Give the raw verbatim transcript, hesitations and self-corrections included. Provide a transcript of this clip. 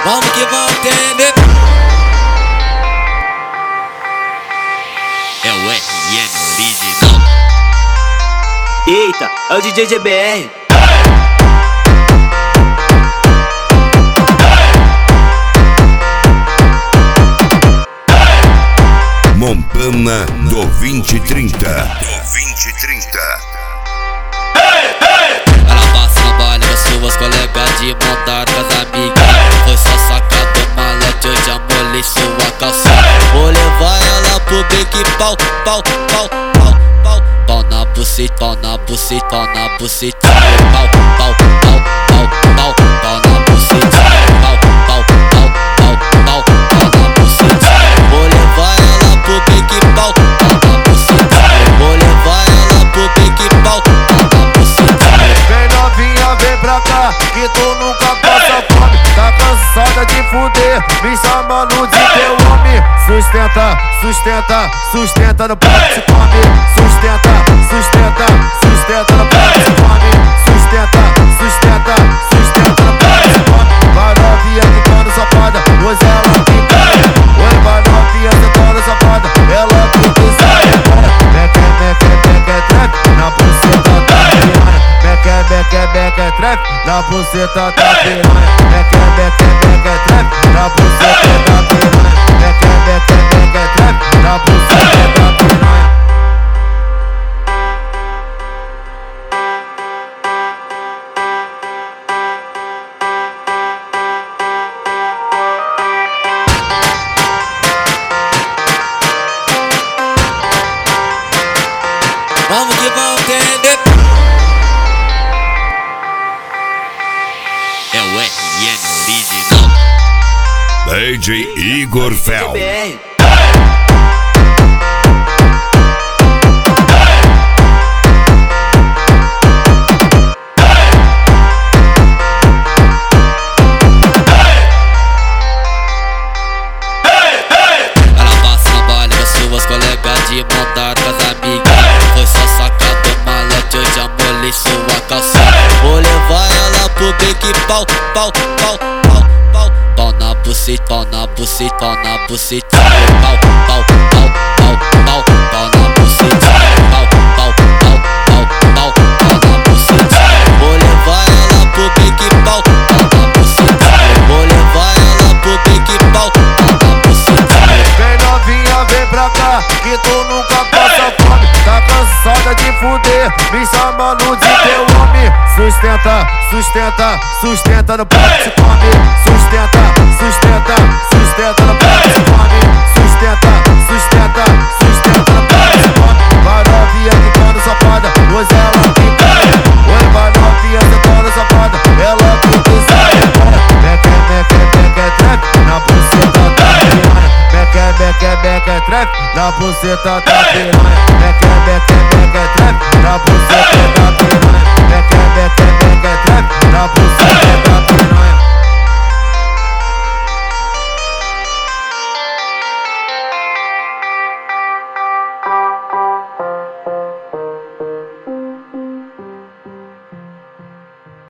Vamos que vamos entender. É o R N original. Eita, é o D J G B R. Montana do vinte e trinta. Do vinte e trinta. Ela passa no baile com suas colegas de montar com as amigas. Foi só sacar do malote, hoje amolei sua calça. Vou levar ela pro beque, pau, pau, pau, pau, pau. Pau na buceta, pau na buceta, pau na buceta. Pau, pau, pau, pau, pau, pau na buceta. Pau, pau, pau, pau, pau, pau na buceta. Vou levar ela pro beque, pau, pau na buceta. Vou levar ela pro beque, pau, pau na buceta. Vem novinha, vem pra cá, que tu nunca passa fome. Tá cansada de fuder, me chamando de teu homem. Sustenta, sustenta, sustenta no prato de come. Sustenta, sustenta, sustenta no prato de come. Sustenta, sustenta, sustenta no prato de come. Vai novinha ficando safada, hoje ela fica. Oi, vai novinha ficando safada, ela fica e sai. Meque, meque, meque, trap, na buceta da piranha. Meque, meque, meque, trap, na buceta da piranha. Meque, meque, meque, trap, na buceta da piranha. Meque, meque, meque, trap, na buceta da piranha. Vamos que vamos entender. É o R N original. D J Igor Fel. G B R. Ela passa no baile com suas colegas de montar com as amigas. Foi só sacar do malote, hoje amolei sua calça. Vou levar ela pro beque, pau, pau, pau, pau, pau. Pau na buceta, pau na buceta, pau na buceta. Pau, pau, pau, pau, pau, pau na buceta. Pau, pau, pau, pau, pau, pau na buceta. Vou levar ela pro beque, pau, pau na buceta. Vou levar ela pro beque, pau, pau na buceta. Vem novinha, vem pra cá, que tu nunca passa fome. Tá cansada de fuder, me chamando de teu homem. Sustenta, sustenta, sustenta no prato de come. Sustenta, sustenta, sustenta no prato de come. Sustenta, sustenta, sustenta no prato de come. Vai novinha ficando safada, hoje ela fica. Oi, vai novinha ficando safada, ela fica e sai. Meque, meque, meque, trap, na buceta da piranha. Meque, meque, meque, trap, na buceta da piranha. Meque, meque, meque, trap, na buceta da piranha.